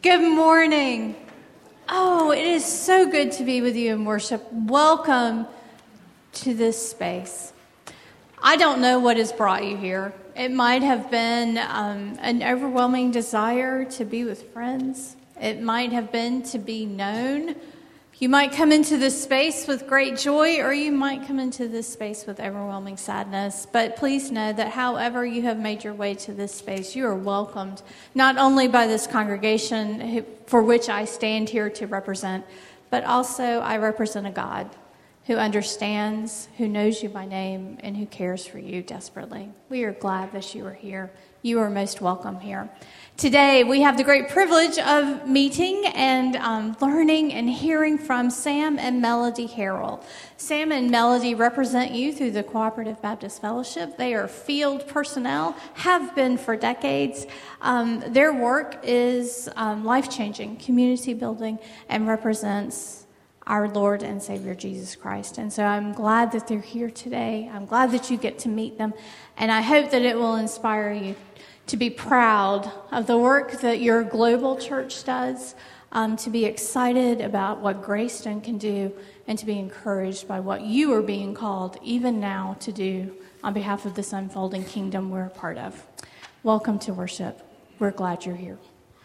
Good morning. Oh, it is so good to be with you in worship. Welcome to this space. I don't know what has brought you here. It might have been an overwhelming desire to be with friends. It might have been to be known. You might come into this space with great joy, or you might come into this space with overwhelming sadness. But please know that however you have made your way to this space, you are welcomed, not only by this congregation for which I stand here to represent, but also I represent a God who understands, who knows you by name, and who cares for you desperately. We are glad that you are here. You are most welcome here. Today, we have the great privilege of meeting and learning and hearing from Sam and Melody Harrell. Sam and Melody represent you through the Cooperative Baptist Fellowship. They are field personnel, have been for decades. Their work is life-changing, community building, and represents our Lord and Savior Jesus Christ. And so I'm glad that they're here today. I'm glad that you get to meet them. And I hope that it will inspire you to be proud of the work that your global church does, to be excited about what Greystone can do, and to be encouraged by what you are being called, even now, to do on behalf of this unfolding kingdom we're a part of. Welcome to worship. We're glad you're here.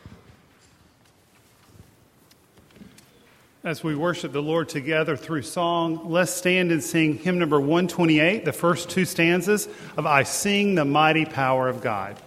As we worship the Lord together through song, let's stand and sing hymn number 128, the first two stanzas of I Sing the Mighty Power of God.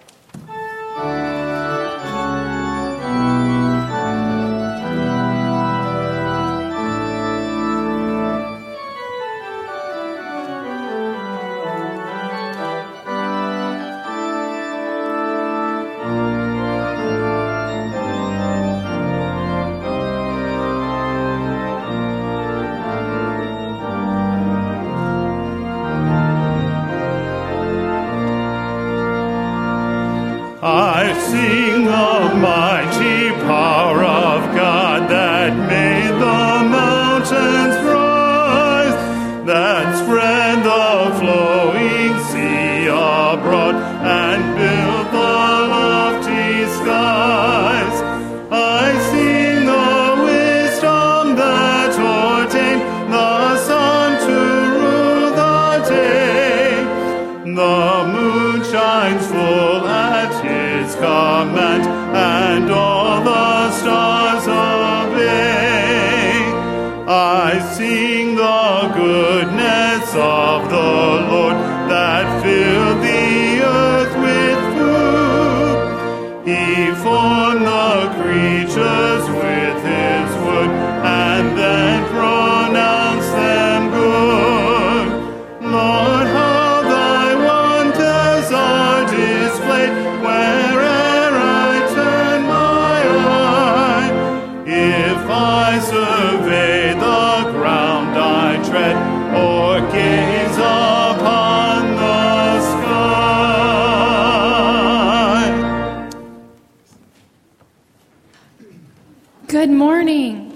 Good morning.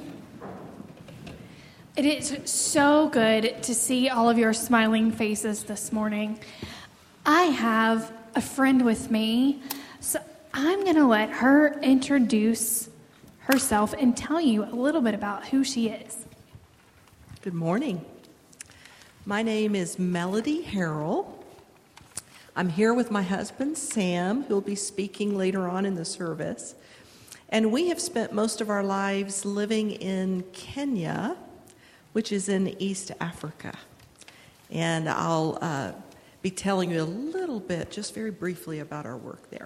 It is so good to see all of your smiling faces this morning. I have a friend with me, so I'm going to let her introduce herself and tell you a little bit about who she is. Good morning. My name is Melody Harrell. I'm here with my husband, Sam, who will be speaking later on in the service. And we have spent most of our lives living in Kenya, which is in East Africa. And I'll be telling you a little bit, just very briefly, about our work there.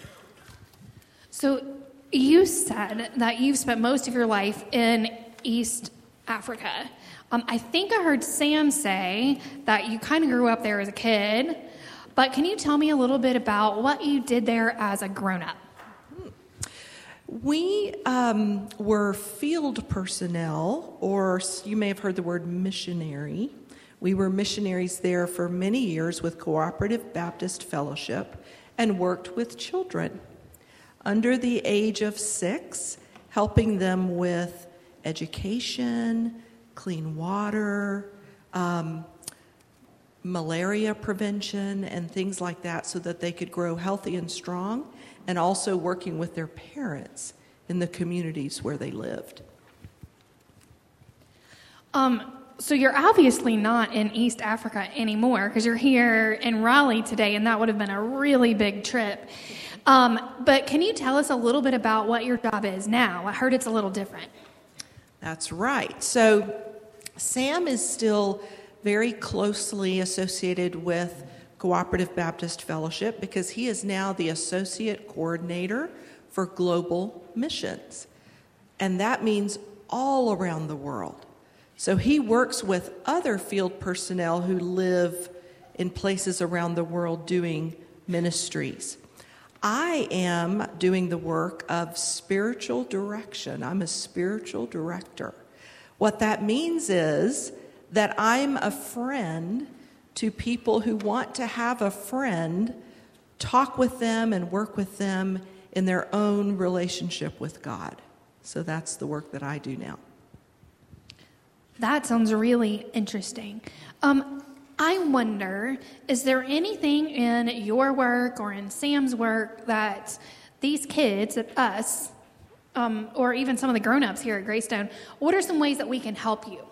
So you said that you've spent most of your life in East Africa. I think I heard Sam say that you kind of grew up there as a kid. But can you tell me a little bit about what you did there as a grown-up? We were field personnel, or you may have heard the word missionary. We were missionaries there for many years with Cooperative Baptist Fellowship and worked with children under the age of 6, helping them with education, clean water, malaria prevention, and things like that so that they could grow healthy and strong, and also working with their parents in the communities where they lived. So you're obviously not in East Africa anymore because you're here in Raleigh today, and that would have been a really big trip. But can you tell us a little bit about what your job is now? I heard it's a little different. That's right. So Sam is still very closely associated with Cooperative Baptist Fellowship because he is now the Associate Coordinator for Global Missions. And that means all around the world. So he works with other field personnel who live in places around the world doing ministries. I am doing the work of spiritual direction. I'm a spiritual director. What that means is that I'm a friend to people who want to have a friend, talk with them and work with them in their own relationship with God. So that's the work that I do now. That sounds really interesting. I wonder, is there anything in your work or in Sam's work that these kids, us, or even some of the grown-ups here at Greystone, what are some ways that we can help you?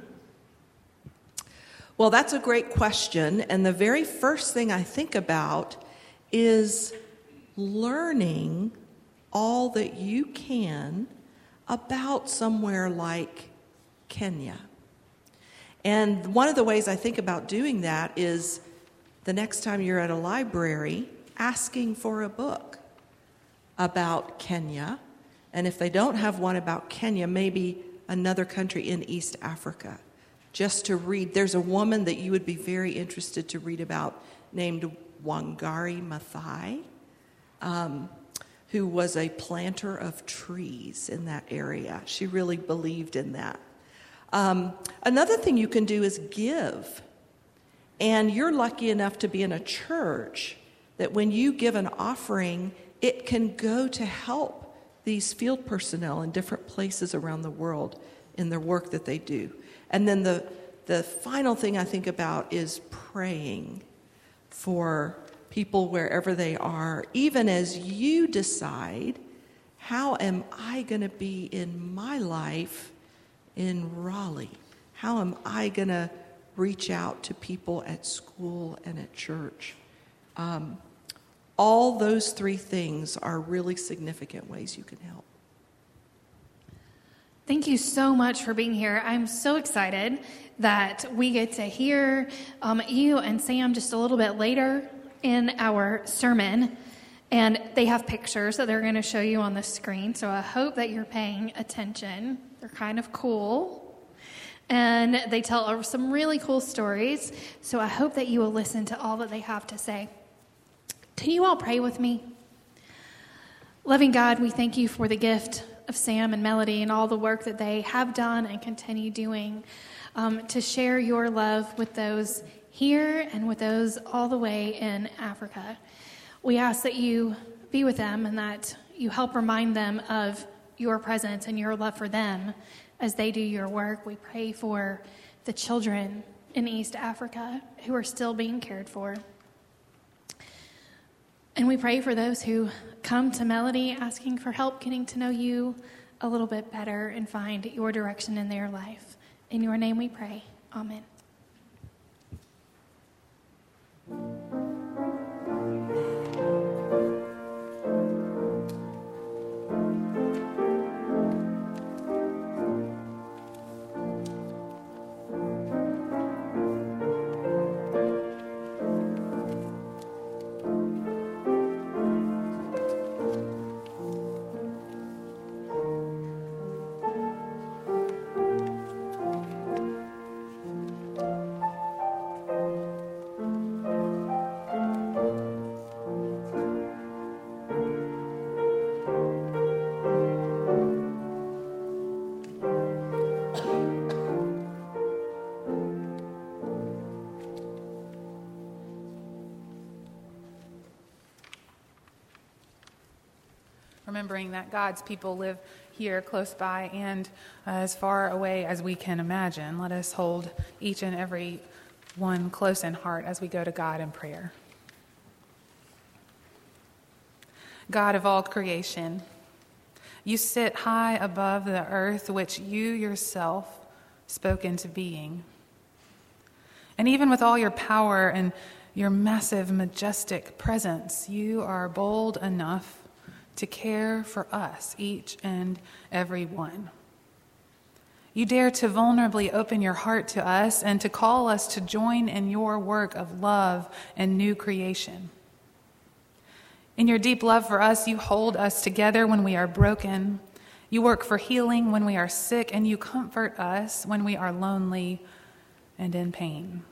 Well, that's a great question. And the very first thing I think about is learning all that you can about somewhere like Kenya. And one of the ways I think about doing that is the next time you're at a library, asking for a book about Kenya. And if they don't have one about Kenya, maybe another country in East Africa, just to read. There's a woman that you would be very interested to read about named Wangari Maathai, who was a planter of trees in that area. She really believed in that. Another thing you can do is give. And you're lucky enough to be in a church that when you give an offering, it can go to help these field personnel in different places around the world in their work that they do. And then the final thing I think about is praying for people wherever they are, even as you decide, how am I going to be in my life in Raleigh? How am I going to reach out to people at school and at church? All those three things are really significant ways you can help. Thank you so much for being here. I'm so excited that we get to hear you and Sam just a little bit later in our sermon. And they have pictures that they're going to show you on the screen. So I hope that you're paying attention. They're kind of cool. And they tell some really cool stories. So I hope that you will listen to all that they have to say. Can you all pray with me? Loving God, we thank you for the gift of Sam and Melody and all the work that they have done and continue doing to share your love with those here and with those all the way in Africa. We ask that you be with them and that you help remind them of your presence and your love for them as they do your work. We pray for the children in East Africa who are still being cared for. And we pray for those who come to Melody asking for help getting to know you a little bit better and find your direction in their life. In your name we pray. Amen. Remembering that God's people live here close by and as far away as we can imagine. Let us hold each and every one close in heart as we go to God in prayer. God of all creation, You sit high above the earth, which you yourself spoke into being. And even with all your power and your massive, majestic presence, you are bold enough to care for us, each and every one. You dare to vulnerably open your heart to us and to call us to join in your work of love and new creation. In your deep love for us, you hold us together when we are broken. You work for healing when we are sick, and you comfort us when we are lonely and in pain.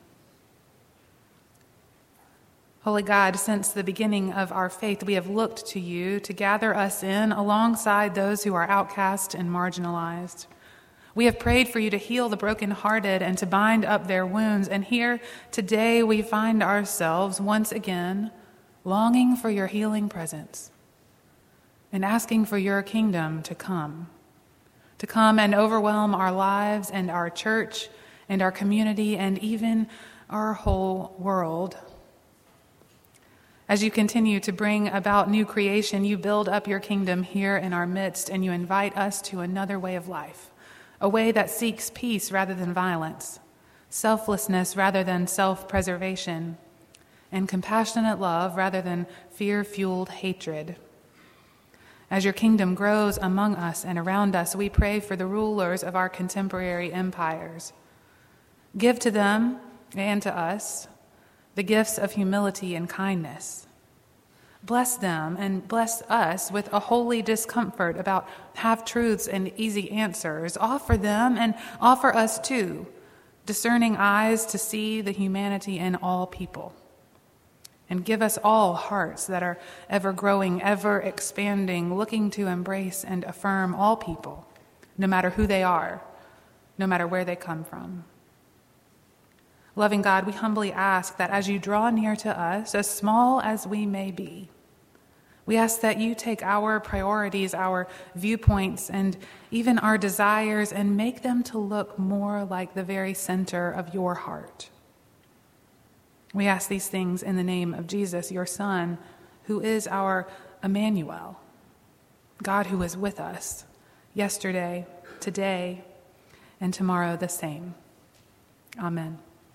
Holy God, since the beginning of our faith, we have looked to you to gather us in alongside those who are outcast and marginalized. We have prayed for you to heal the brokenhearted and to bind up their wounds. And here today we find ourselves once again longing for your healing presence and asking for your kingdom to come and overwhelm our lives and our church and our community and even our whole world. As you continue to bring about new creation, you build up your kingdom here in our midst, and you invite us to another way of life, a way that seeks peace rather than violence, selflessness rather than self-preservation, and compassionate love rather than fear-fueled hatred. As your kingdom grows among us and around us, we pray for the rulers of our contemporary empires. Give to them and to us the gifts of humility and kindness. Bless them and bless us with a holy discomfort about half-truths and easy answers. Offer them and offer us too, discerning eyes to see the humanity in all people. And give us all hearts that are ever growing, ever expanding, looking to embrace and affirm all people, no matter who they are, no matter where they come from. Loving God, we humbly ask that as you draw near to us, as small as we may be, we ask that you take our priorities, our viewpoints, and even our desires and make them to look more like the very center of your heart. We ask these things in the name of Jesus, your Son, who is our Emmanuel, God who is with us yesterday, today, and tomorrow the same. Amen.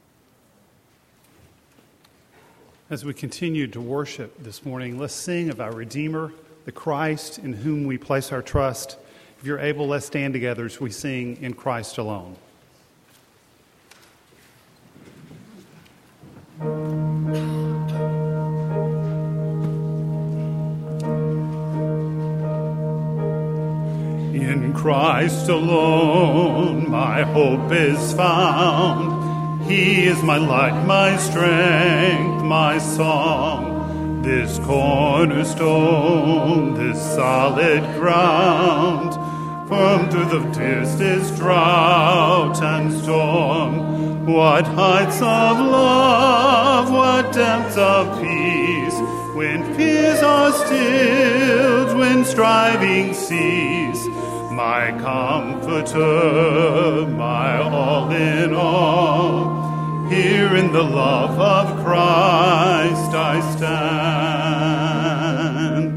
As we continue to worship this morning, let's sing of our Redeemer, the Christ in whom we place our trust. If you're able, let's stand together as we sing In Christ Alone. In Christ alone my hope is found. He is my light, my strength, my song, this cornerstone, this solid ground, firm through the fiercest drought and storm. What heights of love, what depths of peace, when fears are stilled, when striving cease. My comforter, my all in all, here in the love of Christ I stand.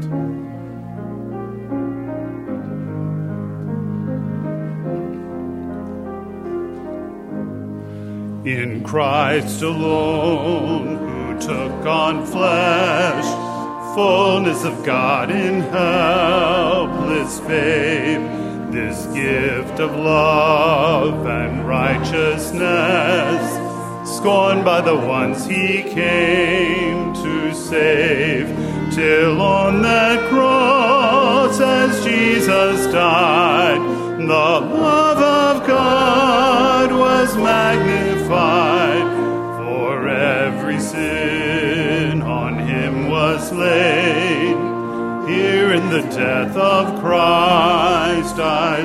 In Christ alone, who took on flesh, fullness of God in helpless babe, this gift of love and righteousness, scorned by the ones he came to save, till on that cross as Jesus died, the love of God was magnified, for every sin on him was laid. Here in the death of Christ I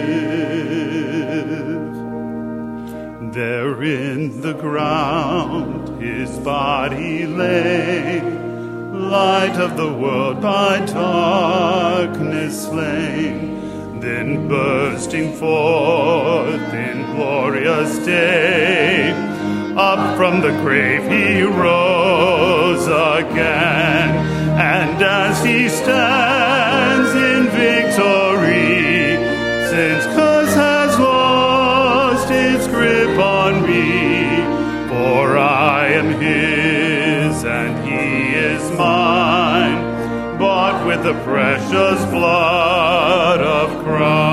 live. There in the ground his body lay, light of the world by darkness slain. Then bursting forth in glorious day, up from the grave he rose again. And as he stands in victory, am his and he is mine, bought with the precious blood of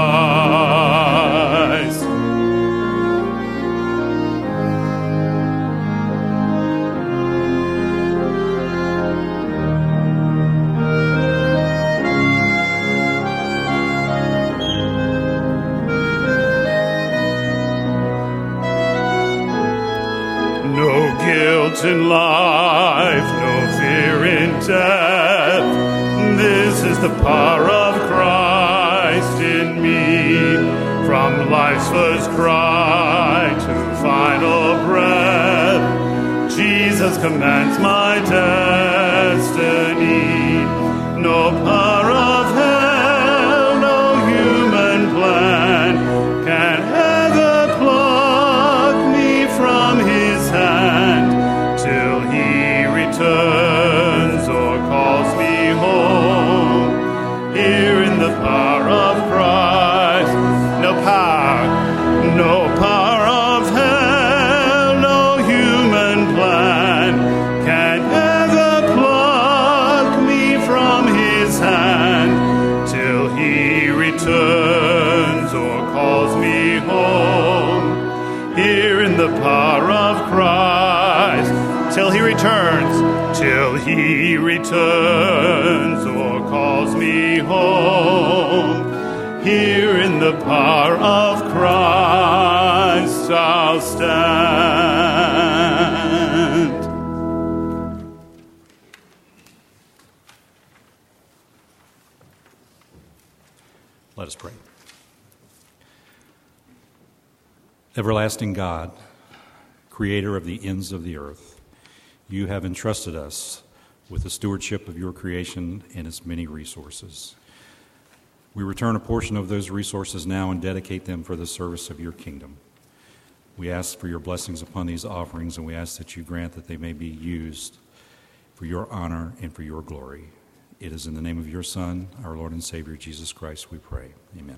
Christ. No guilt in life, no fear in death. This is the power of Christ in me. From life's first cry to final breath, Jesus commands my destiny. No power of hell, no human plan can ever pluck me from his hand till he returns or calls me home. Here in the power of Christ, no power of hell, no human plan can ever pluck me from his hand till he returns or calls me home. Here in the power of Christ, till he returns or calls me home. Here in the power of Christ I'll stand. Let us pray. Everlasting God, creator of the ends of the earth, you have entrusted us with the stewardship of your creation and its many resources. We return a portion of those resources now and dedicate them for the service of your kingdom. We ask for your blessings upon these offerings, and we ask that you grant that they may be used for your honor and for your glory. It is in the name of your Son, our Lord and Savior, Jesus Christ, we pray. Amen.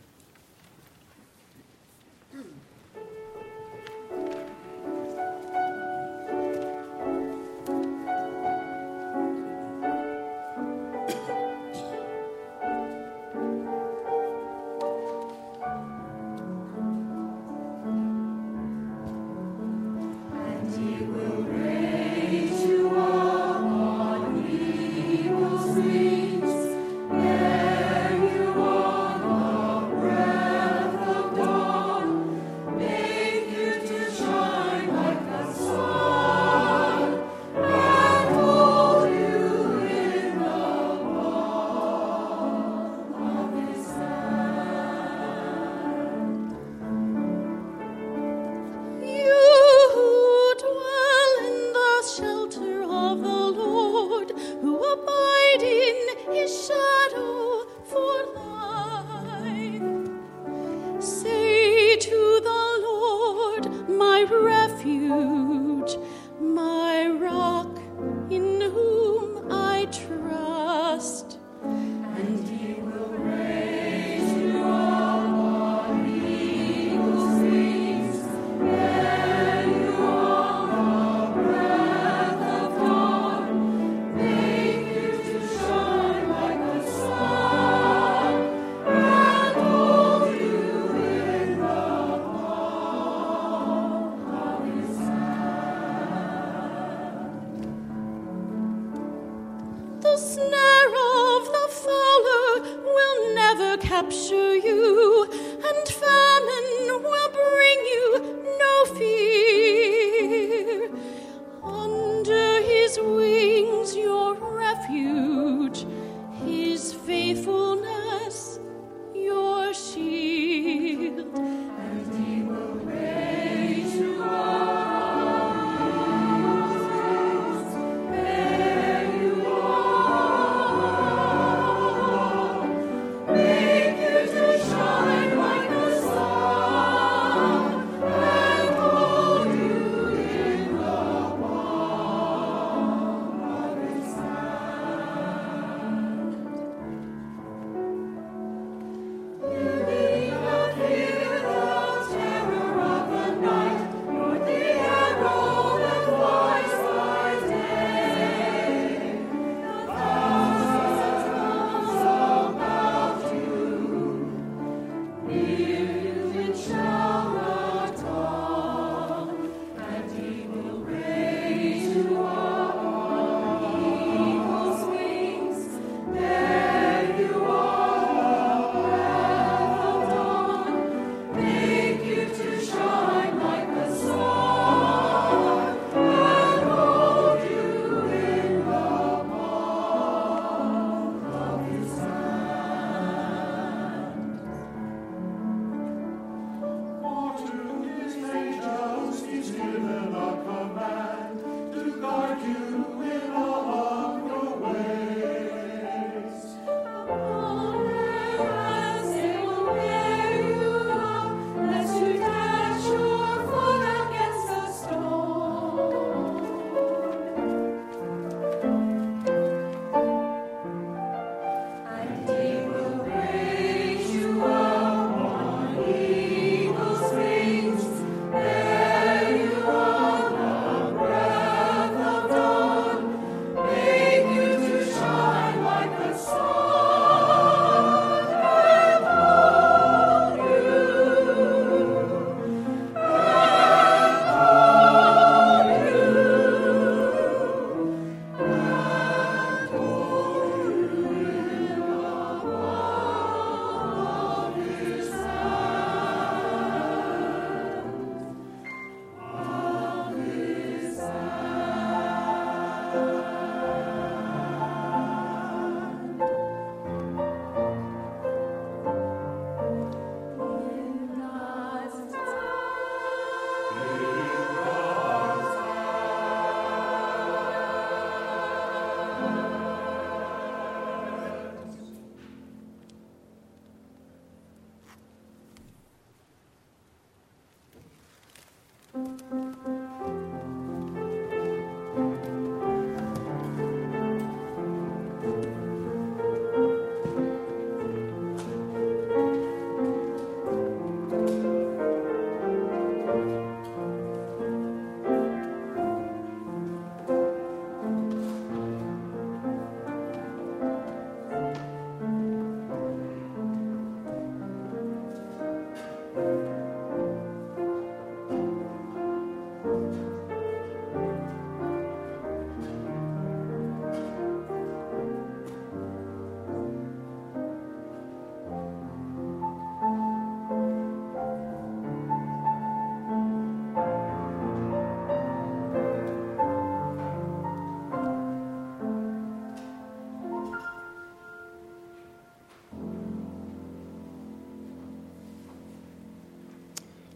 Capture you, and famine will bring you no fear. Under his wings, your refuge, his faithfulness, your shield. And he will raise you up, there you are. Make you to shine like the sun, and hold you in the palm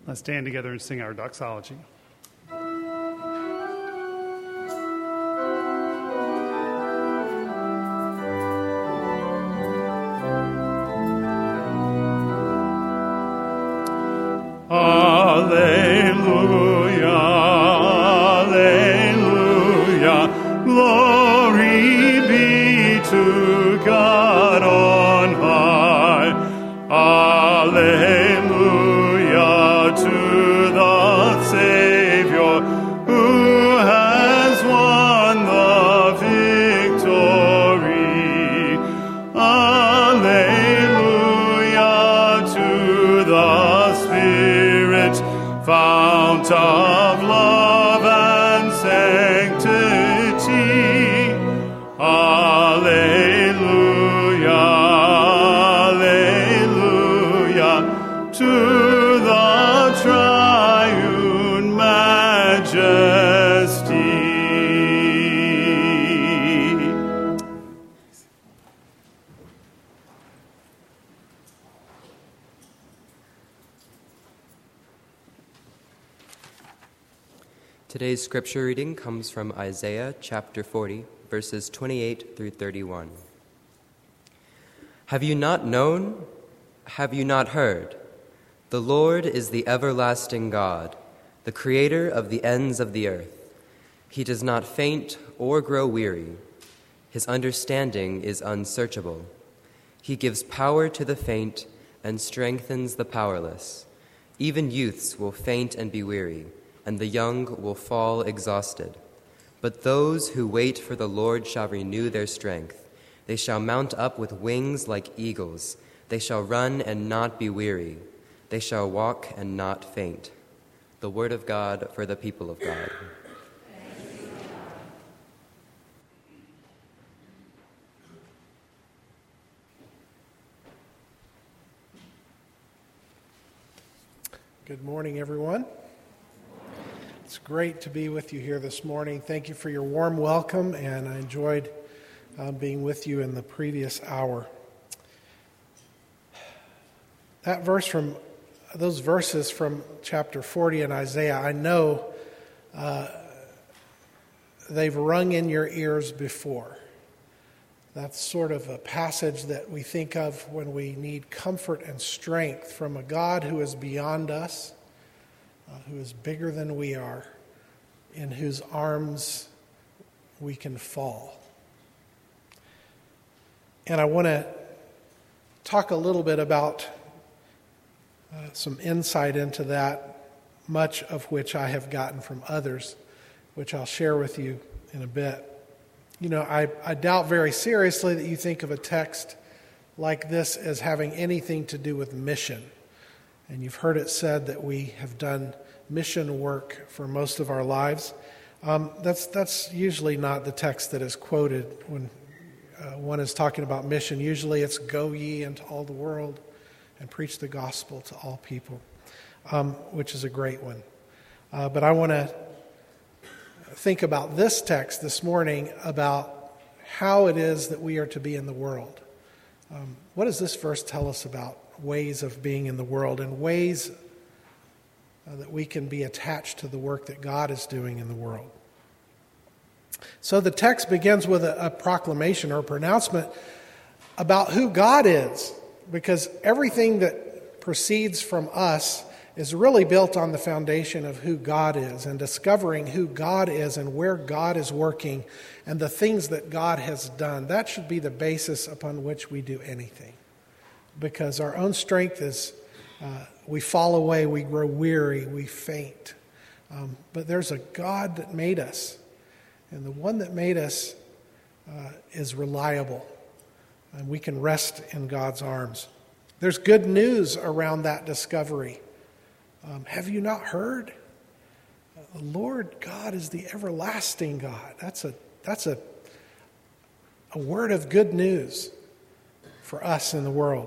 Let's stand together and sing our doxology. Alleluia, alleluia, glory be to God on high. Alleluia to the Savior who has won the victory. Alleluia to the Spirit, fount of love and sanctity. Alleluia, alleluia to the triune majesty. Today's scripture reading comes from Isaiah chapter 40, verses 28 through 31. Have you not known? Have you not heard? The Lord is the everlasting God, the creator of the ends of the earth. He does not faint or grow weary. His understanding is unsearchable. He gives power to the faint and strengthens the powerless. Even youths will faint and be weary, and the young will fall exhausted. But those who wait for the Lord shall renew their strength. They shall mount up with wings like eagles. They shall run and not be weary. They shall walk and not faint. The word of God for the people of God. Good morning, everyone. It's great to be with you here this morning. Thank you for your warm welcome, and I enjoyed being with you in the previous hour. Those verses from chapter 40 in Isaiah, I know they've rung in your ears before. That's sort of a passage that we think of when we need comfort and strength from a God who is beyond us, who is bigger than we are, in whose arms we can fall. And I want to talk a little bit about some insight into that, much of which I have gotten from others, which I'll share with you in a bit. You know, I doubt very seriously that you think of a text like this as having anything to do with mission. And you've heard it said that we have done mission work for most of our lives. That's usually not the text that is quoted when one is talking about mission. Usually it's go ye into all the world and preach the gospel to all people, which is a great one. But I want to think about this text this morning about how it is that we are to be in the world. What does this verse tell us about ways of being in the world and ways that we can be attached to the work that God is doing in the world? So the text begins with a proclamation or a pronouncement about who God is, because everything that proceeds from us is really built on the foundation of who God is, and discovering who God is and where God is working and the things that God has done. That should be the basis upon which we do anything, because our own strength is we fall away, we grow weary, we faint. But there's a God that made us, and the one that made us is reliable, and we can rest in God's arms. There's good news around that discovery. Have you not heard? The Lord God is the everlasting God. That's a word of good news for us in the world.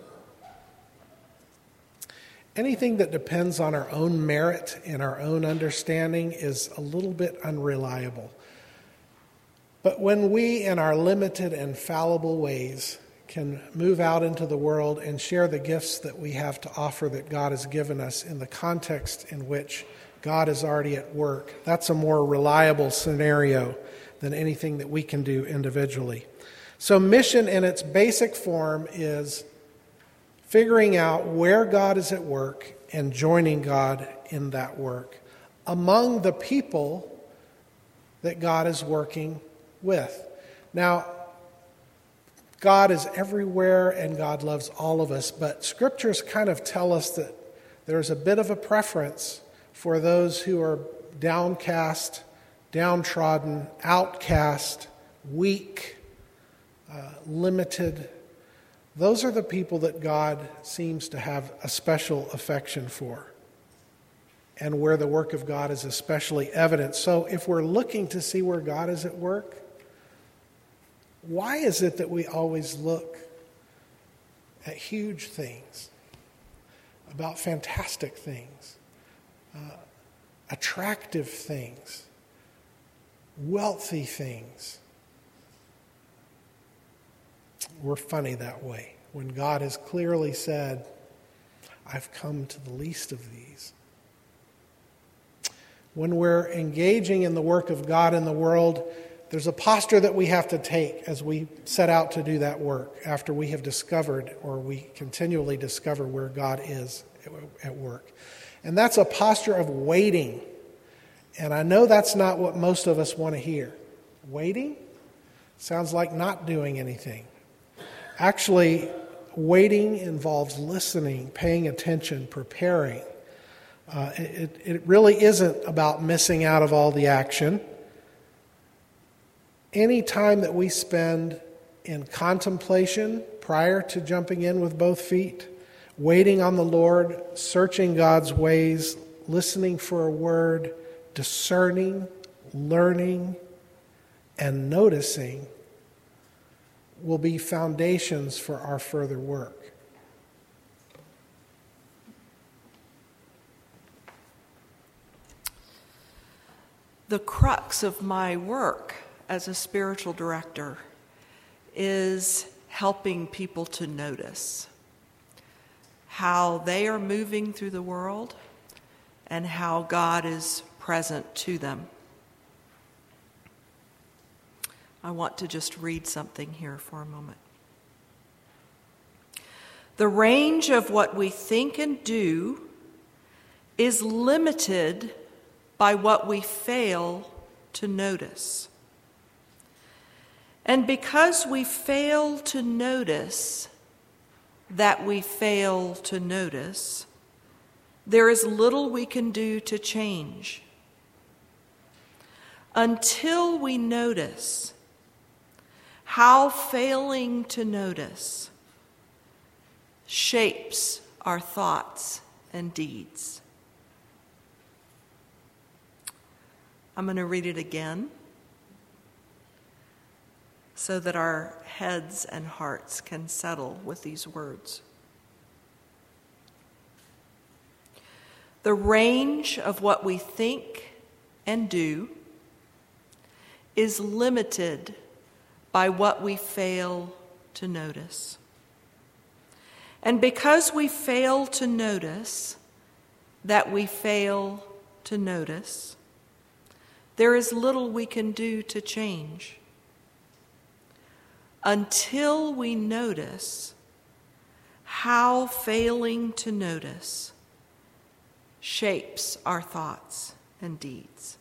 Anything that depends on our own merit and our own understanding is a little bit unreliable. But when we, in our limited and fallible ways, can move out into the world and share the gifts that we have to offer that God has given us in the context in which God is already at work. That's a more reliable scenario than anything that we can do individually. So mission in its basic form is figuring out where God is at work and joining God in that work among the people that God is working with. Now, God is everywhere and God loves all of us, but scriptures kind of tell us that there's a bit of a preference for those who are downcast, downtrodden, outcast, weak, limited. Those are the people that God seems to have a special affection for, and where the work of God is especially evident. So if we're looking to see where God is at work, why is it that we always look at huge things, about fantastic things, attractive things, wealthy things? We're funny that way, when God has clearly said, I've come to the least of these. When we're engaging in the work of God in the world, there's a posture that we have to take as we set out to do that work after we have discovered, or we continually discover, where God is at work. And that's a posture of waiting. And I know that's not what most of us want to hear. Waiting sounds like not doing anything. Actually, waiting involves listening, paying attention, preparing. It really isn't about missing out of all the action. Any time that we spend in contemplation prior to jumping in with both feet, waiting on the Lord, searching God's ways, listening for a word, discerning, learning, and noticing, will be foundations for our further work. The crux of my work as a spiritual director is helping people to notice how they are moving through the world and how God is present to them. I want to just read something here for a moment. The range of what we think and do is limited by what we fail to notice. And because we fail to notice that we fail to notice, there is little we can do to change. Until we notice how failing to notice shapes our thoughts and deeds. I'm going to read it again so that our heads and hearts can settle with these words. The range of what we think and do is limited by what we fail to notice. And because we fail to notice that we fail to notice, there is little we can do to change. Until we notice how failing to notice shapes our thoughts and deeds.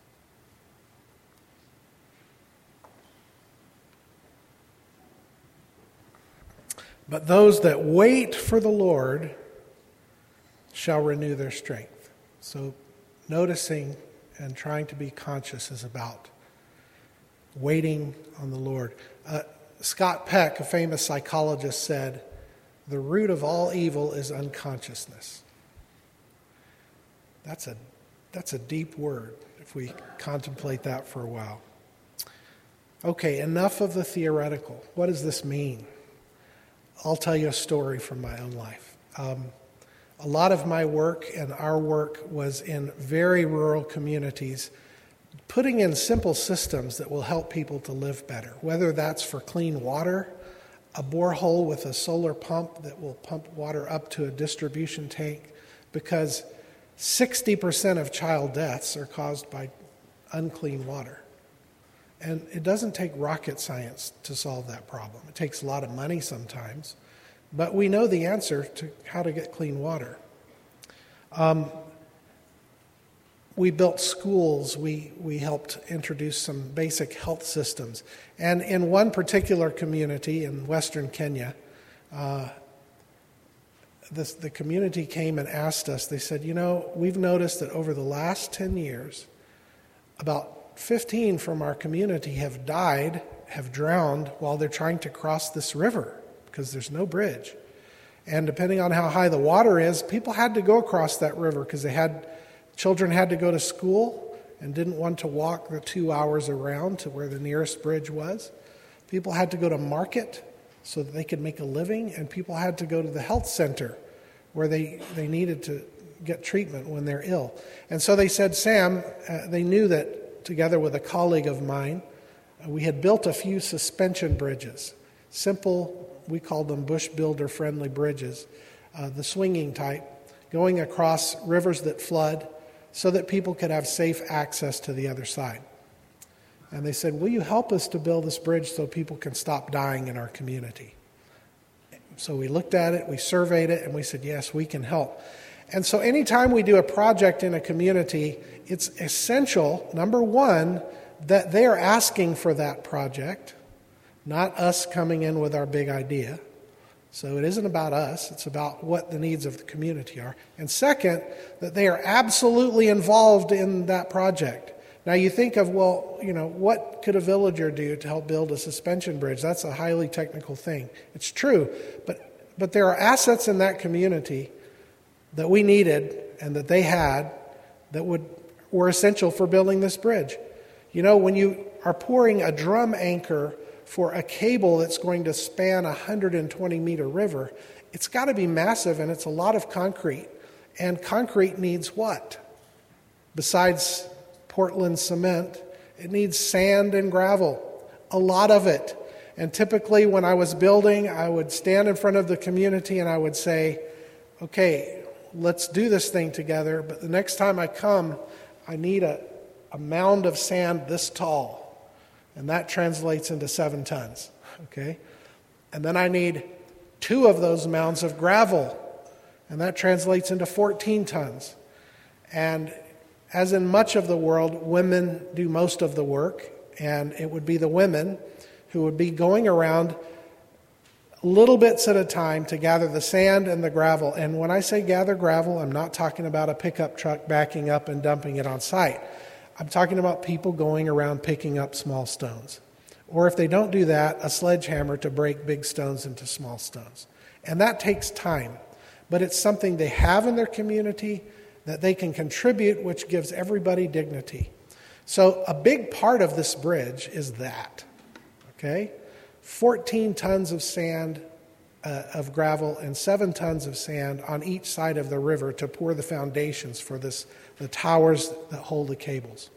But those that wait for the Lord shall renew their strength. So noticing and trying to be conscious is about waiting on the Lord. Scott Peck, a famous psychologist, said, the root of all evil is unconsciousness. That's a deep word if we contemplate that for a while. Okay, enough of the theoretical. What does this mean? I'll tell you a story from my own life. A lot of my work and our work was in very rural communities, putting in simple systems that will help people to live better, whether that's for clean water, a borehole with a solar pump that will pump water up to a distribution tank, because 60% of child deaths are caused by unclean water. And it doesn't take rocket science to solve that problem. It takes a lot of money sometimes, but we know the answer to how to get clean water. We built schools. We helped introduce some basic health systems. And in one particular community in western Kenya, the community came and asked us, they said, we've noticed that over the last 10 years, about 15 from our community have died, have drowned while they're trying to cross this river because there's no bridge. And depending on how high the water is, people had to go across that river because children had to go to school and didn't want to walk the 2 hours around to where the nearest bridge was. People had to go to market so that they could make a living, and people had to go to the health center where they needed to get treatment when they're ill. And so they said, Sam, they knew that together with a colleague of mine, we had built a few suspension bridges, simple, we called them bush builder friendly bridges, the swinging type, going across rivers that flood so that people could have safe access to the other side. And they said, will you help us to build this bridge so people can stop dying in our community? So we looked at it, we surveyed it, and we said, yes, we can help. And so anytime we do a project in a community, it's essential, number one, that they are asking for that project, not us coming in with our big idea. So it isn't about us, it's about what the needs of the community are. And second, that they are absolutely involved in that project. Now you think of, what could a villager do to help build a suspension bridge? That's a highly technical thing. It's true, but there are assets in that community that we needed and that they had that were essential for building this bridge. When you are pouring a drum anchor for a cable that's going to span a 120-meter river, it's got to be massive, and it's a lot of concrete. And concrete needs what? Besides Portland cement, it needs sand and gravel, a lot of it. And typically when I was building, I would stand in front of the community and I would say, okay, let's do this thing together, but the next time I come, I need a mound of sand this tall. And that translates into 7 tons, okay? And then I need 2 of those mounds of gravel, and that translates into 14 tons. And as in much of the world, women do most of the work, and it would be the women who would be going around little bits at a time to gather the sand and the gravel. And when I say gather gravel, I'm not talking about a pickup truck backing up and dumping it on site. I'm talking about people going around picking up small stones. Or if they don't do that, a sledgehammer to break big stones into small stones. And that takes time. But it's something they have in their community that they can contribute, which gives everybody dignity. So a big part of this bridge is that. Okay? 14 tons of sand, of gravel, and 7 tons of sand on each side of the river to pour the foundations for the towers that hold the cables.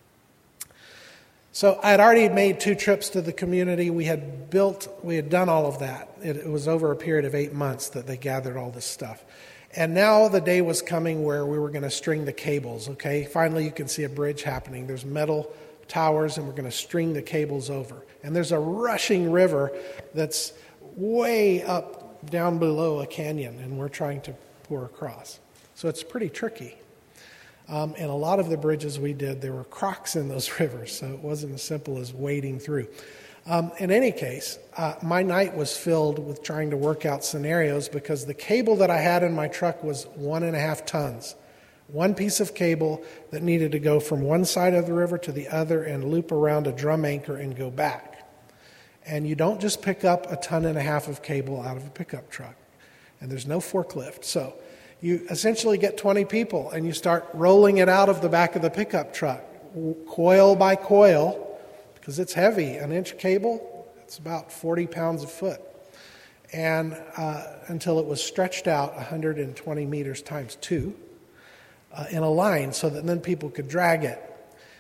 So I had already made 2 trips to the community. We had done all of that. It was over a period of 8 months that they gathered all this stuff. And now the day was coming where we were going to string the cables, okay? Finally, you can see a bridge happening. There's metal towers, and we're going to string the cables over. And there's a rushing river that's way up down below a canyon, and we're trying to pour across. So it's pretty tricky. And a lot of the bridges we did, there were crocks in those rivers, so it wasn't as simple as wading through. In any case, my night was filled with trying to work out scenarios because the cable that I had in my truck was 1.5 tons. One piece of cable that needed to go from one side of the river to the other and loop around a drum anchor and go back. And you don't just pick up 1.5 tons of cable out of a pickup truck. And there's no forklift. So you essentially get 20 people and you start rolling it out of the back of the pickup truck, coil by coil, because it's heavy. 1-inch cable, it's about 40 pounds a foot. And until it was stretched out 120 meters times 2 in a line so that then people could drag it.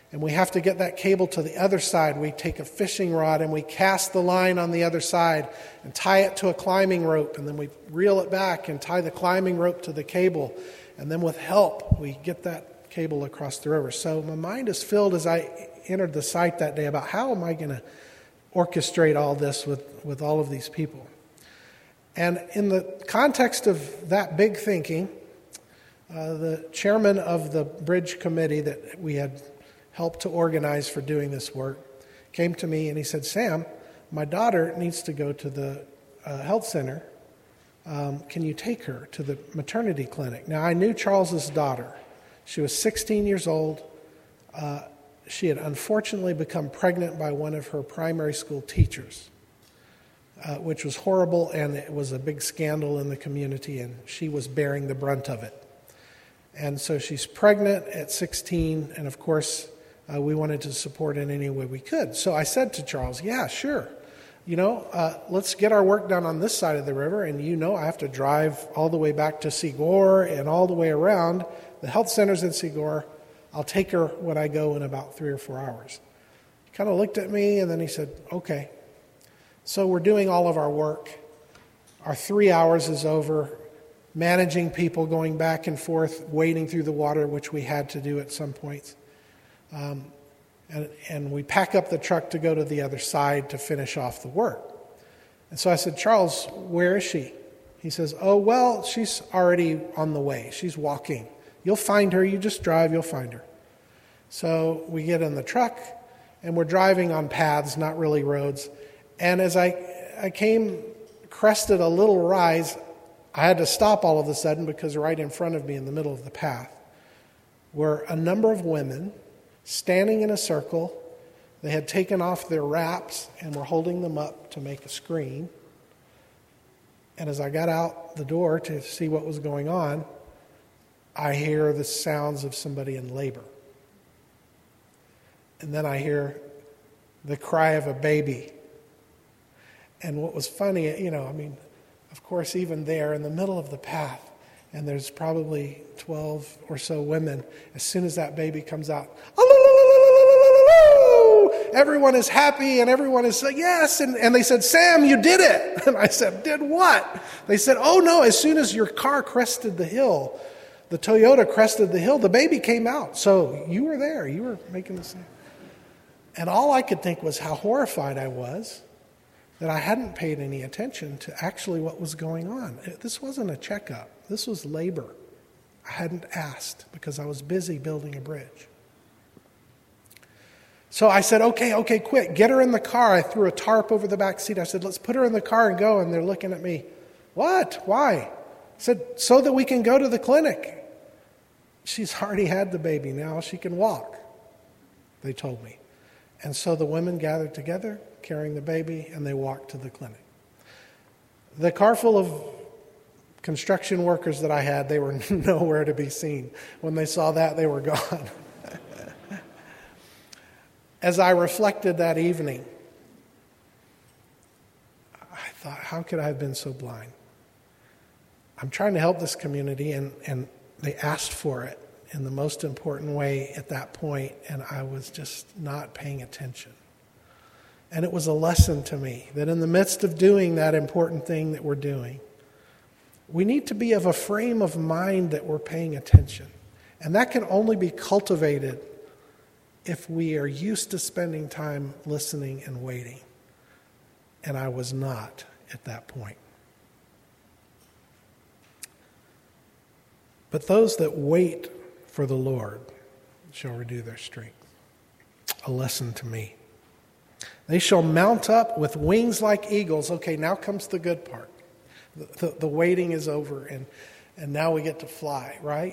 and we have to get that cable to the other side. We take a fishing rod and we cast the line on the other side and tie it to a climbing rope, and then we reel it back and tie the climbing rope to the cable, and then with help we get that cable across the river. So my mind is filled as I entered the site that day about how am I going to orchestrate all this with all of these people. And in the context of that big thinking, the chairman of the bridge committee that we had helped to organize for doing this work came to me and he said, "Sam, my daughter needs to go to the health center. Can you take her to the maternity clinic?" Now, I knew Charles's daughter. She was 16 years old. She had unfortunately become pregnant by one of her primary school teachers, which was horrible, and it was a big scandal in the community, and she was bearing the brunt of it. And so she's pregnant at 16, and of course, we wanted to support in any way we could. So I said to Charles, "Yeah, sure. Let's get our work done on this side of the river, and I have to drive all the way back to Segor and all the way around. The health center's in Segor. I'll take her when I go in about 3 or 4 hours." He kind of looked at me, and then he said, "Okay." So we're doing all of our work. Our 3 hours is over, managing people, going back and forth, wading through the water, which we had to do at some points. And we pack up the truck to go to the other side to finish off the work. And so I said, "Charles, where is she?" He says, "Oh, well, she's already on the way. She's walking. You'll find her. You just drive, you'll find her." So we get in the truck, and we're driving on paths, not really roads. And as I crested a little rise, I had to stop all of a sudden because right in front of me in the middle of the path were a number of women standing in a circle. They had taken off their wraps and were holding them up to make a screen. And as I got out the door to see what was going on, I hear the sounds of somebody in labor. And then I hear the cry of a baby. And what was funny, of course, even there in the middle of the path, and there's probably 12 or so women, as soon as that baby comes out, everyone is happy and everyone is saying, "Yes." And they said, "Sam, you did it." And I said, "Did what?" They said, "Oh, no, as soon as your car crested the hill, the Toyota crested the hill, the baby came out. So you were there. You were making the same." And all I could think was how horrified I was that I hadn't paid any attention to actually what was going on. This wasn't a checkup. This was labor. I hadn't asked because I was busy building a bridge. So I said, okay, quick, get her in the car. I threw a tarp over the back seat. I said, "Let's put her in the car and go." And they're looking at me. "What? Why?" I said, "So that we can go to the clinic." "She's already had the baby. Now she can walk," they told me. And so the women gathered together, carrying the baby, and they walked to the clinic. The car full of construction workers that I had, they were nowhere to be seen. When they saw that, they were gone. As I reflected that evening, I thought, how could I have been so blind? I'm trying to help this community, and they asked for it in the most important way at that point, and I was just not paying attention. And it was a lesson to me that in the midst of doing that important thing that we're doing, we need to be of a frame of mind that we're paying attention. And that can only be cultivated if we are used to spending time listening and waiting. And I was not at that point. But those that wait for the Lord shall renew their strength. A lesson to me. They shall mount up with wings like eagles. Okay, now comes the good part. The waiting is over, and now we get to fly, right?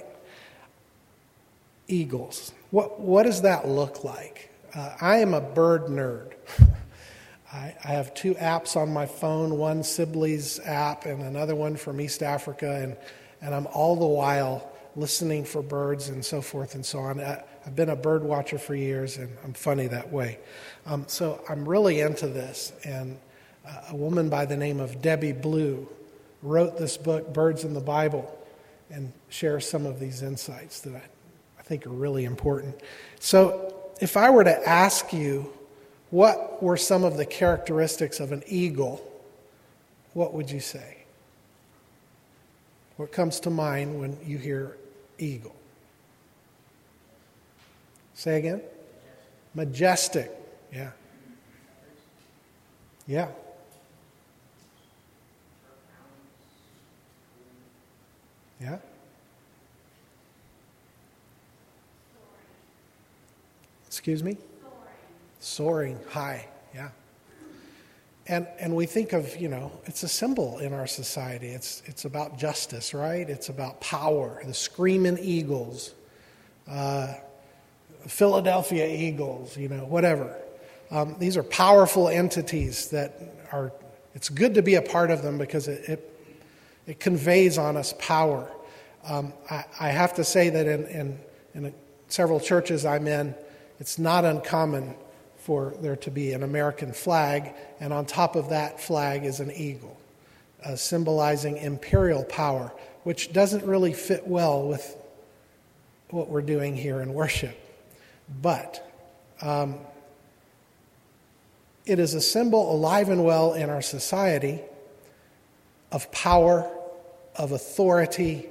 Eagles. What does that look like? I am a bird nerd. I have 2 apps on my phone, one Sibley's app and another one from East Africa, and I'm all the while listening for birds and so forth and so on. I've been a bird watcher for years, and I'm funny that way. So I'm really into this, and a woman by the name of Debbie Blue wrote this book, Birds in the Bible, and shares some of these insights that I think are really important. So if I were to ask you what were some of the characteristics of an eagle, what would you say? What comes to mind when you hear eagle? Say again? Majestic. Yeah. Yeah. Yeah. Excuse me? Soaring high. Yeah. And we think of, it's a symbol in our society. It's about justice, right? It's about power. The Screaming Eagles, Philadelphia Eagles, whatever. These are powerful entities that are, it's good to be a part of them because it conveys on us power. I have to say that in several churches I'm in, it's not uncommon for there to be an American flag, and on top of that flag is an eagle, symbolizing imperial power, which doesn't really fit well with what we're doing here in worship. But it is a symbol alive and well in our society of power, of authority,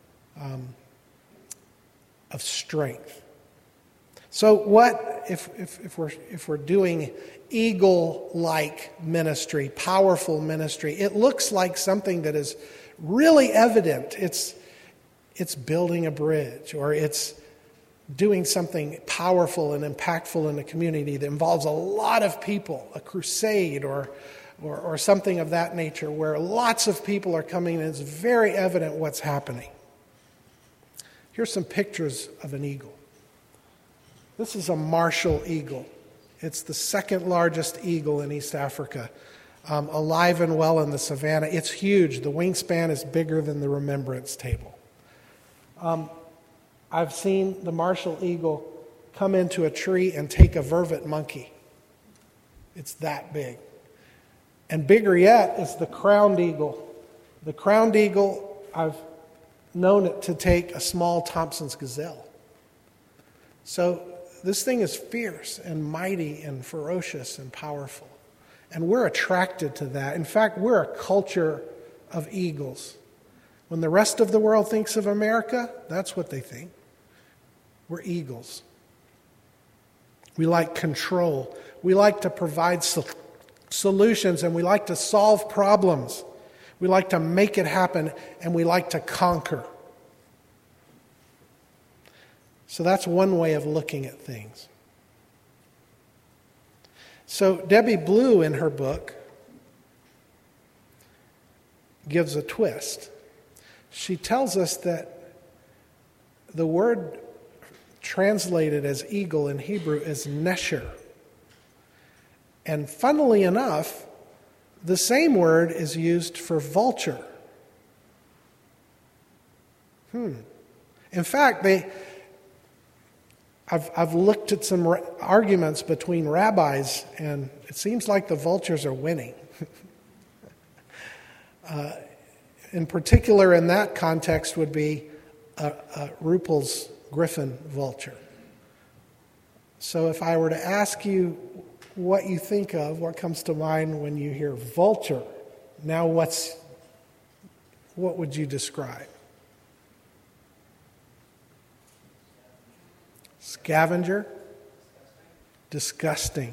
of strength. So what if we're doing eagle-like ministry, powerful ministry? It looks like something that is really evident. It's building a bridge, or it's doing something powerful and impactful in the community that involves a lot of people, a crusade or something of that nature, where lots of people are coming and it's very evident what's happening. Here's some pictures of an eagle. This is a martial eagle. It's the second largest eagle in East Africa, alive and well in the savannah. It's huge. The wingspan is bigger than the remembrance table. I've seen the martial eagle come into a tree and take a vervet monkey. It's that big. And bigger yet is the crowned eagle. The crowned eagle, I've known it to take a small Thompson's gazelle. So this thing is fierce and mighty and ferocious and powerful. And we're attracted to that. In fact, we're a culture of eagles. When the rest of the world thinks of America, that's what they think. We're eagles. We like control. We like to provide solutions, and we like to solve problems. We like to make it happen, and we like to conquer. So that's one way of looking at things. So Debbie Blue, in her book, gives a twist. She tells us that the word translated as eagle in Hebrew is nesher. And funnily enough, the same word is used for vulture. In fact, I've looked at some arguments between rabbis, and it seems like the vultures are winning. In particular, in that context, would be Ruppel's griffin vulture. So if I were to ask you what you think of, what comes to mind when you hear vulture, now what would you describe? Scavenger? Disgusting.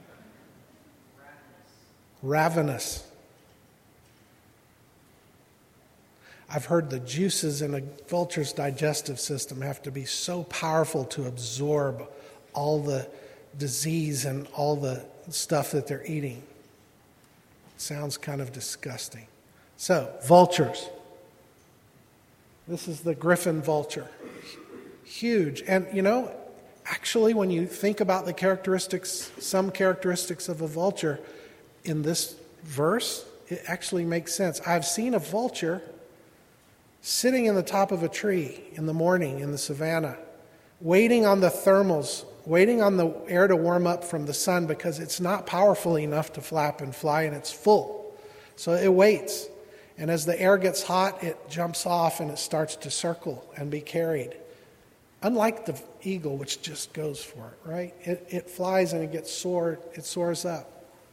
Ravenous. I've heard the juices in a vulture's digestive system have to be so powerful to absorb all the disease and all the stuff that they're eating. It sounds kind of disgusting. So, vultures. This is the griffin vulture. Huge. And, actually, when you think about the characteristics, some characteristics of a vulture in this verse, it actually makes sense. I've seen a vulture sitting in the top of a tree in the morning in the savannah, waiting on the thermals, waiting on the air to warm up from the sun because it's not powerful enough to flap and fly and it's full. So it waits. And as the air gets hot, it jumps off and it starts to circle and be carried. Unlike the eagle, which just goes for it, right? It flies and it soars up.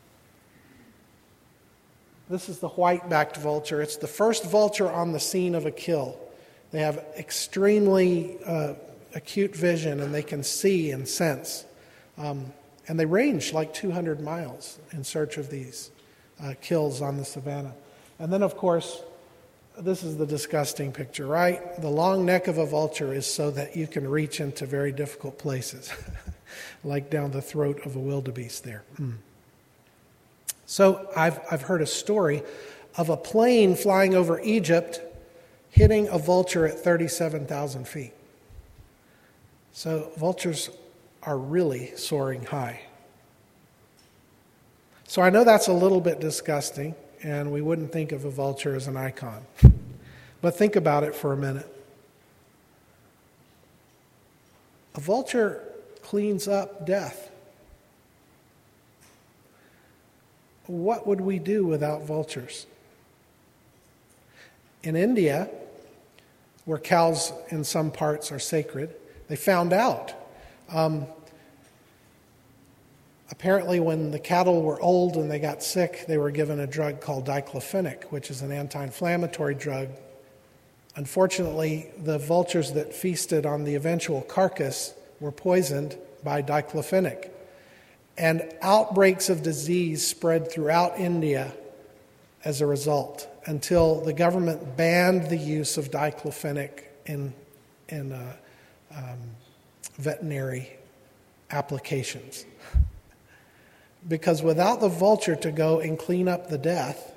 This is the white-backed vulture. It's the first vulture on the scene of a kill. They have extremely acute vision, and they can see and sense. And they range like 200 miles in search of these kills on the savannah. And then, of course, this is the disgusting picture, right? The long neck of a vulture is so that you can reach into very difficult places, like down the throat of a wildebeest there. So I've heard a story of a plane flying over Egypt hitting a vulture at 37,000 feet. So vultures are really soaring high. So I know that's a little bit disgusting, and we wouldn't think of a vulture as an icon. But think about it for a minute. A vulture cleans up death. What would we do without vultures? In India, where cows in some parts are sacred, they found out. Apparently, when the cattle were old and they got sick, they were given a drug called diclofenac, which is an anti-inflammatory drug. Unfortunately, the vultures that feasted on the eventual carcass were poisoned by diclofenac. And outbreaks of disease spread throughout India as a result, until the government banned the use of diclofenac in veterinary applications. Because without the vulture to go and clean up the death,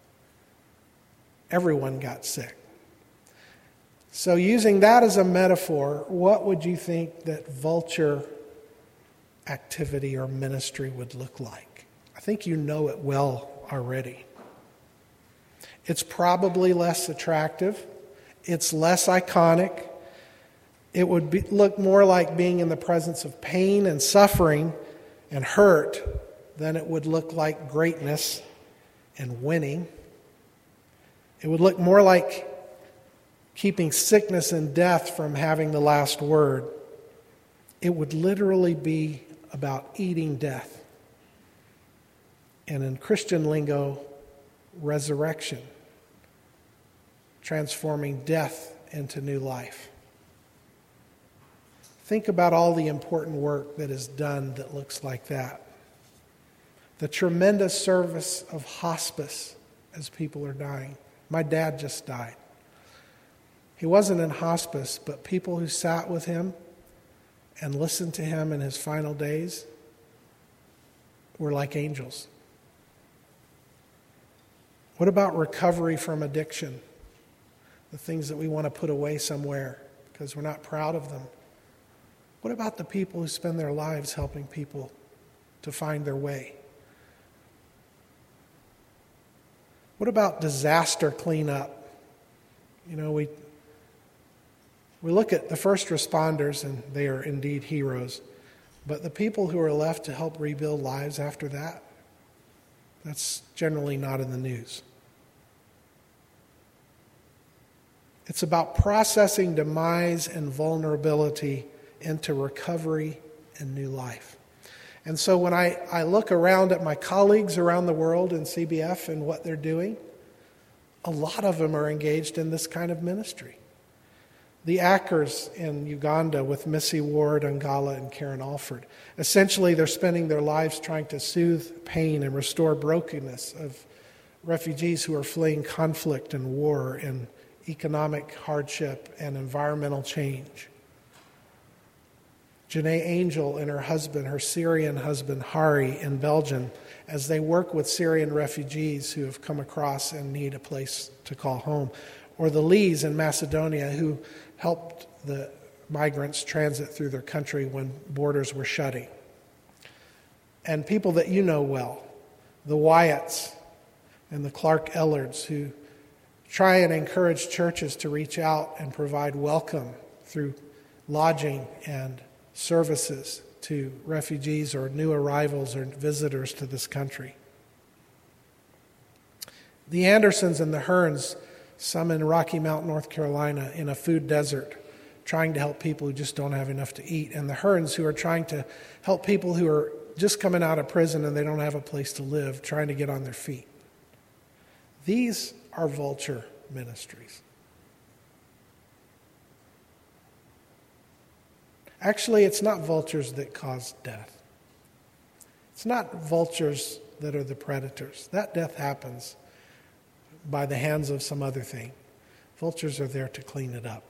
everyone got sick. So using that as a metaphor, what would you think that vulture activity or ministry would look like? I think you know it well already. It's probably less attractive. It's less iconic. It would look more like being in the presence of pain and suffering and hurt than it would look like greatness and winning. It would look more like keeping sickness and death from having the last word. It would literally be about eating death. And in Christian lingo, resurrection. Transforming death into new life. Think about all the important work that is done that looks like that. The tremendous service of hospice as people are dying. My dad just died. He wasn't in hospice, but people who sat with him and listened to him in his final days were like angels. What about recovery from addiction? The things that we want to put away somewhere because we're not proud of them. What about the people who spend their lives helping people to find their way? What about disaster cleanup? You know, we look at the first responders, and they are indeed heroes. But the people who are left to help rebuild lives after that, that's generally not in the news. It's about processing demise and vulnerability into recovery and new life. And so when I look around at my colleagues around the world in CBF and what they're doing, a lot of them are engaged in this kind of ministry. The Akers in Uganda with Missy Ward, Angala, and Karen Alford. Essentially, they're spending their lives trying to soothe pain and restore brokenness of refugees who are fleeing conflict and war and economic hardship and environmental change. Janae Angel and her husband, her Syrian husband, Hari, in Belgium, as they work with Syrian refugees who have come across and need a place to call home. Or the Lees in Macedonia, who helped the migrants transit through their country when borders were shutting. And people that you know well, the Wyatts and the Clark Ellards, who try and encourage churches to reach out and provide welcome through lodging and services to refugees or new arrivals or visitors to this country. The Andersons and the Hearns, some in Rocky Mount, North Carolina, in a food desert, trying to help people who just don't have enough to eat, and the Hearns, who are trying to help people who are just coming out of prison and they don't have a place to live, trying to get on their feet. These are vulture ministries. Actually, it's not vultures that cause death. It's not vultures that are the predators. That death happens by the hands of some other thing. Vultures are there to clean it up.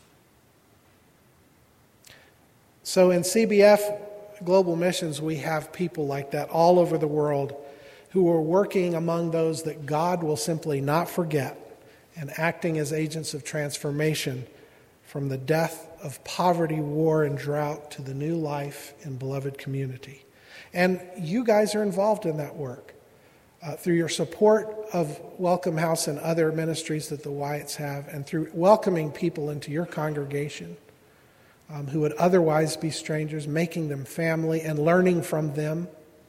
So in CBF Global Missions, we have people like that all over the world who are working among those that God will simply not forget and acting as agents of transformation from the death of poverty, war, and drought to the new life in beloved community. And you guys are involved in that work through your support of Welcome House and other ministries that the Wyatts have, and through welcoming people into your congregation who would otherwise be strangers, making them family and learning from them.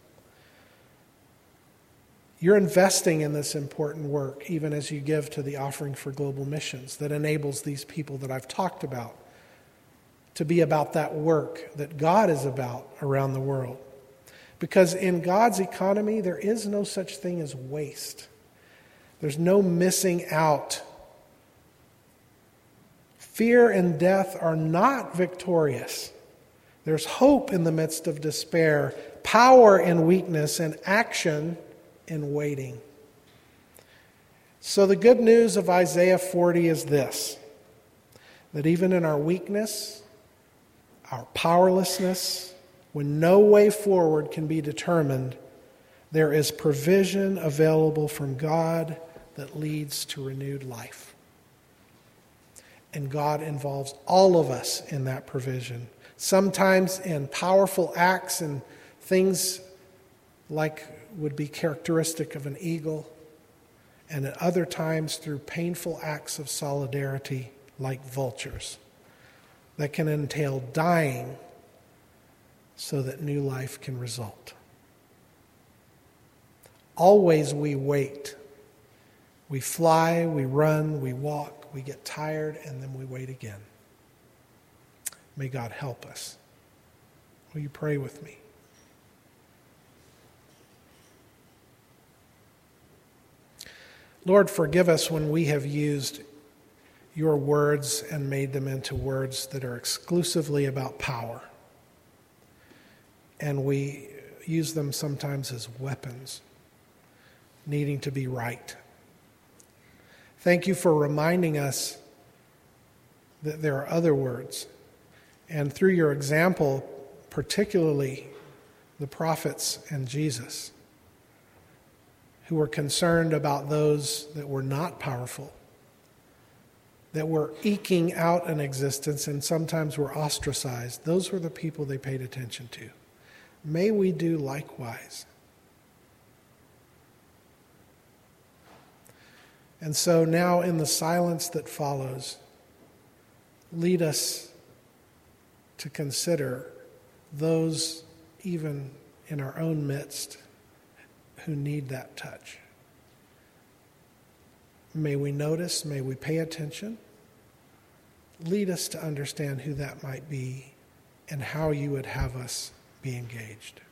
You're investing in this important work, even as you give to the offering for global missions that enables these people that I've talked about to be about that work that God is about around the world. Because in God's economy, there is no such thing as waste. There's no missing out. Fear and death are not victorious. There's hope in the midst of despair, power in weakness, and action in waiting. So the good news of Isaiah 40 is this: that even in our weakness, our powerlessness, when no way forward can be determined, there is provision available from God that leads to renewed life. And God involves all of us in that provision, sometimes in powerful acts and things like would be characteristic of an eagle, and at other times through painful acts of solidarity like vultures that can entail dying so that new life can result. Always we wait. We fly, we run, we walk, we get tired, and then we wait again. May God help us. Will you pray with me? Lord, forgive us when we have used your words and made them into words that are exclusively about power. And we use them sometimes as weapons, needing to be right. Thank you for reminding us that there are other words. And through your example, particularly the prophets and Jesus, who were concerned about those that were not powerful, that were eking out an existence and sometimes were ostracized. Those were the people they paid attention to. May we do likewise. And so now, in the silence that follows, lead us to consider those even in our own midst who need that touch. May we notice, may we pay attention. Lead us to understand who that might be and how you would have us be engaged.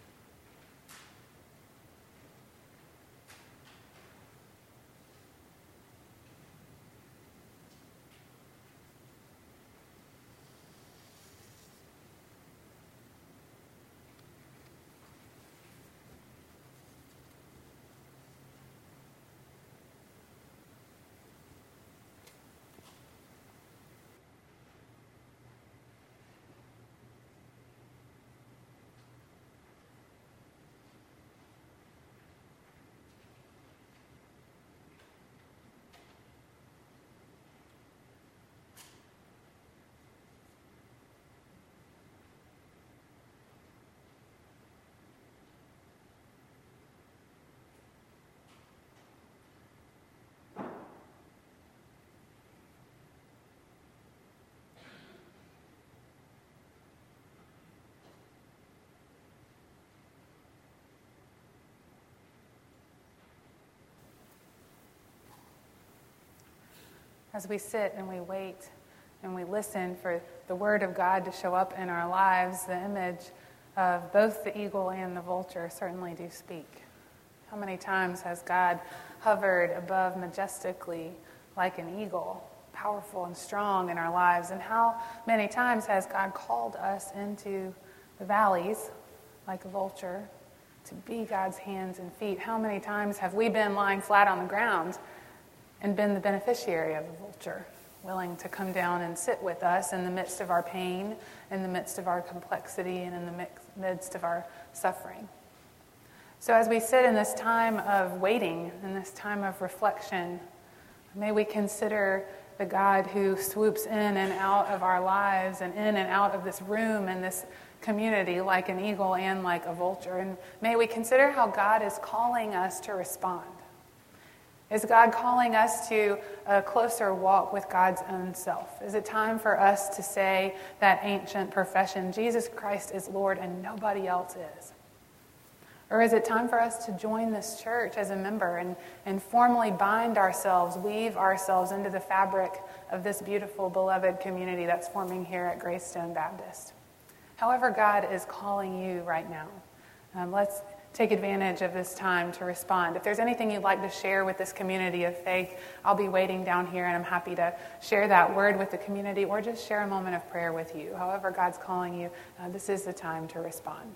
As we sit and we wait and we listen for the Word of God to show up in our lives, the image of both the eagle and the vulture certainly do speak. How many times has God hovered above majestically like an eagle, powerful and strong in our lives? And how many times has God called us into the valleys like a vulture to be God's hands and feet? How many times have we been lying flat on the ground and been the beneficiary of the vulture, willing to come down and sit with us in the midst of our pain, in the midst of our complexity, and in the midst of our suffering? So as we sit in this time of waiting, in this time of reflection, may we consider the God who swoops in and out of our lives and in and out of this room and this community like an eagle and like a vulture. And may we consider how God is calling us to respond. Is God calling us to a closer walk with God's own self? Is it time for us to say that ancient profession, Jesus Christ is Lord and nobody else is? Or is it time for us to join this church as a member and formally bind ourselves, weave ourselves into the fabric of this beautiful, beloved community that's forming here at Greystone Baptist? However God is calling you right now, let's take advantage of this time to respond. If there's anything you'd like to share with this community of faith, I'll be waiting down here, and I'm happy to share that word with the community or just share a moment of prayer with you. However God's calling you, this is the time to respond.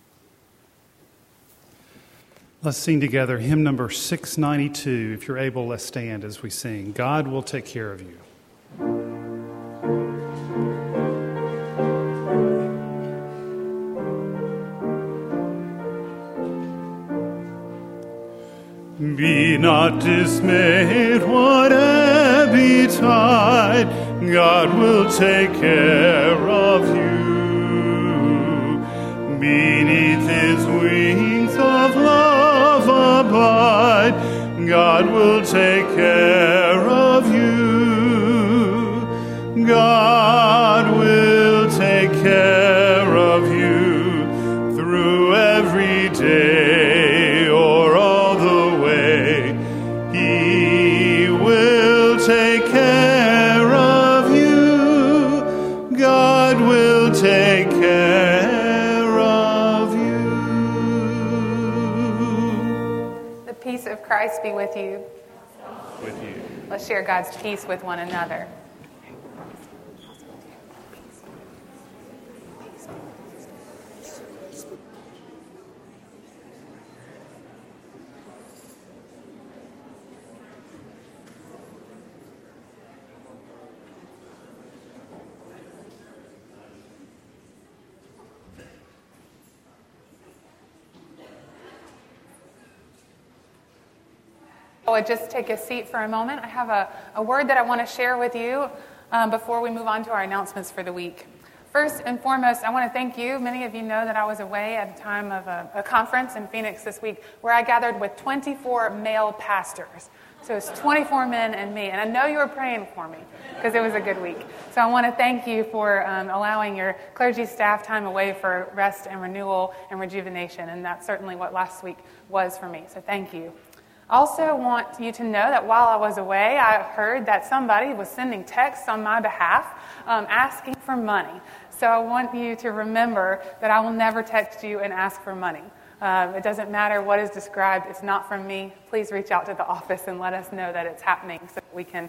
Let's sing together hymn number 692. If you're able, let's stand as we sing. God will take care of you. Be not dismayed, whatever betide, God will take care of you. Beneath His wings of love abide, God will take care of you. God will take care of you through every day or all the way. He will take care of you. God will take care of you. The peace of Christ be with you. With you. Let's share God's peace with one another. I would just take a seat for a moment. I have a word that I want to share with you before we move on to our announcements for the week. First and foremost, I want to thank you. Many of you know that I was away at a time of a conference in Phoenix this week where I gathered with 24 male pastors. So it's 24 men and me. And I know you were praying for me because it was a good week. So I want to thank you for allowing your clergy staff time away for rest and renewal and rejuvenation. And that's certainly what last week was for me. So thank you. I also want you to know that while I was away, I heard that somebody was sending texts on my behalf asking for money. So I want you to remember that I will never text you and ask for money. It doesn't matter what is described. It's not from me. Please reach out to the office and let us know that it's happening so that we can.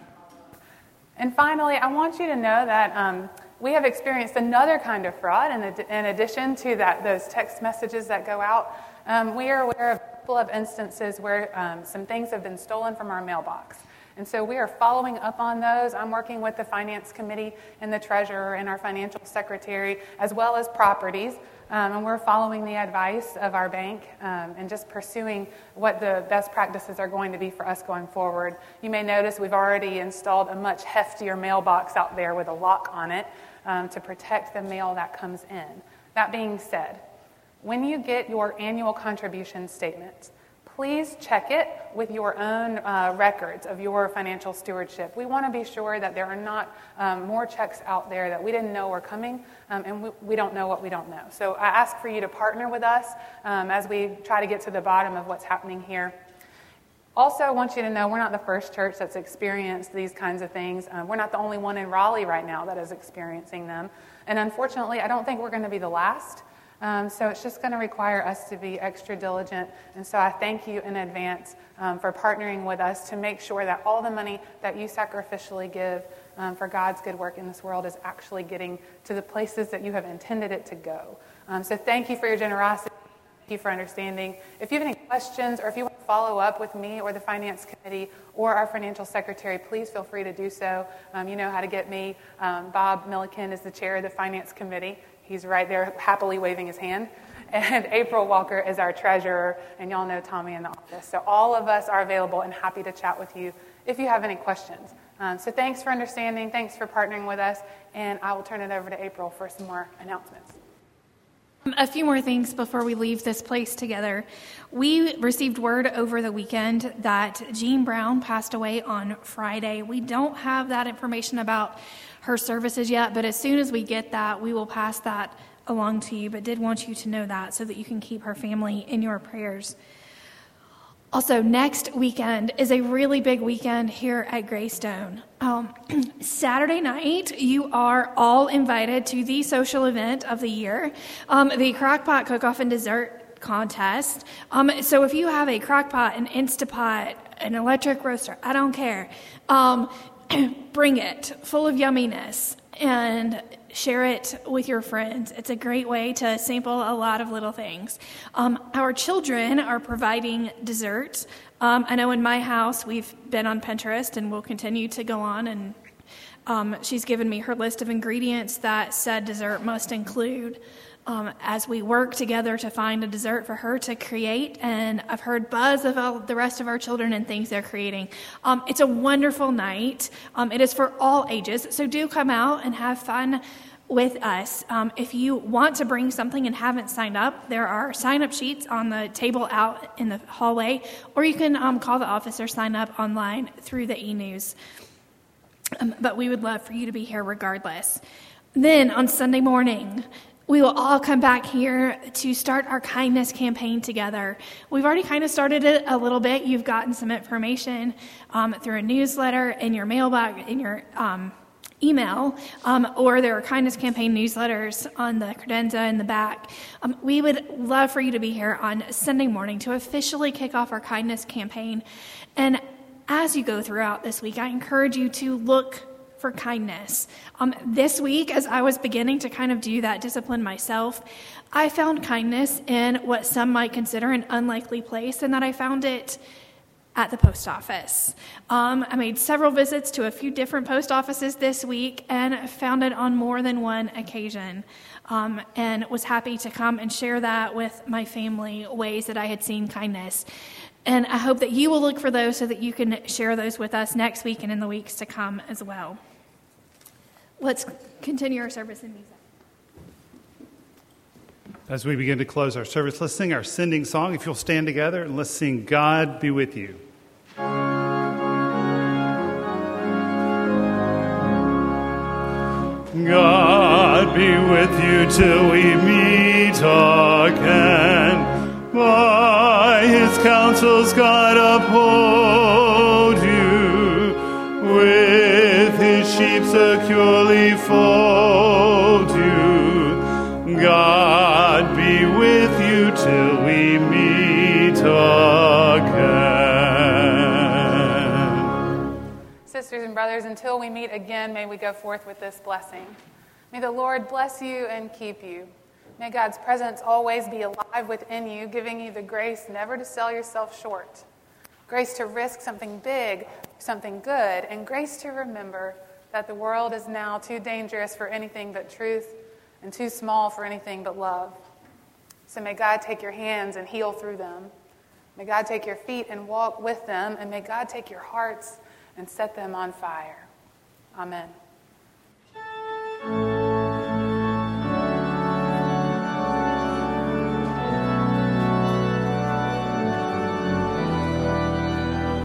And finally, I want you to know that we have experienced another kind of fraud in addition to those text messages that go out. We are aware of a couple of instances where some things have been stolen from our mailbox. And so we are following up on those. I'm working with the finance committee and the treasurer and our financial secretary, as well as properties. And we're following the advice of our bank and just pursuing what the best practices are going to be for us going forward. You may notice we've already installed a much heftier mailbox out there with a lock on it to protect the mail that comes in. That being said, when you get your annual contribution statement, please check it with your own records of your financial stewardship. We want to be sure that there are not more checks out there that we didn't know were coming, and we don't know what we don't know. So I ask for you to partner with us as we try to get to the bottom of what's happening here. Also, I want you to know we're not the first church that's experienced these kinds of things. We're not the only one in Raleigh right now that is experiencing them. And unfortunately, I don't think we're going to be the last. So it's just going to require us to be extra diligent. And so I thank you in advance for partnering with us to make sure that all the money that you sacrificially give for God's good work in this world is actually getting to the places that you have intended it to go. So thank you for your generosity. Thank you for understanding. If you have any questions or if you want to follow up with me or the Finance Committee or our Financial Secretary, please feel free to do so. You know how to get me. Bob Milliken is the chair of the Finance Committee. He's right there happily waving his hand. And April Walker is our treasurer, and y'all know Tommy in the office. So all of us are available and happy to chat with you if you have any questions. So thanks for understanding. Thanks for partnering with us. And I will turn it over to April for some more announcements. A few more things before we leave this place together. We received word over the weekend that Jean Brown passed away on Friday. We don't have that information about her services yet, but as soon as we get that, we will pass that along to you. But did want you to know that so that you can keep her family in your prayers. Also, next weekend is a really big weekend here at Greystone. Saturday night, you are all invited to the social event of the year, the Crockpot Cook-Off and Dessert Contest. So if you have a Crockpot, an Instapot, an electric roaster, I don't care, bring it, full of yumminess, and share it with your friends. It's a great way to sample a lot of little things. Our children are providing desserts. I know in my house we've been on Pinterest and we'll continue to go on, and she's given me her list of ingredients that said dessert must include as we work together to find a dessert for her to create. And I've heard buzz of all the rest of our children and things they're creating. It's a wonderful night. It is for all ages, so do come out and have fun with us. If you want to bring something and haven't signed up, there are sign-up sheets on the table out in the hallway, or you can call the office or sign up online through the e-news. But we would love for you to be here regardless. Then on Sunday morning, we will all come back here to start our kindness campaign together. We've already kind of started it a little bit. You've gotten some information through a newsletter in your mailbox, in your email, or there are kindness campaign newsletters on the credenza in the back. We would love for you to be here on Sunday morning to officially kick off our kindness campaign. And as you go throughout this week, I encourage you to look for kindness. This week, as I was beginning to kind of do that discipline myself, I found kindness in what some might consider an unlikely place, and that I found it at the post office. I made several visits to a few different post offices this week and found it on more than one occasion, and was happy to come and share that with my family, ways that I had seen kindness. And I hope that you will look for those so that you can share those with us next week and in the weeks to come as well. Let's continue our service in music. As we begin to close our service, let's sing our sending song. If you'll stand together, and let's sing God Be With You. God be with you till we meet again. By his counsels God uphold you. With his sheep securely fold you. God be with you till we meet again. Sisters and brothers, until we meet again, may we go forth with this blessing. May the Lord bless you and keep you. May God's presence always be alive within you, giving you the grace never to sell yourself short. Grace to risk something big, something good, and grace to remember that the world is now too dangerous for anything but truth and too small for anything but love. So may God take your hands and heal through them. May God take your feet and walk with them, and may God take your hearts and set them on fire. Amen.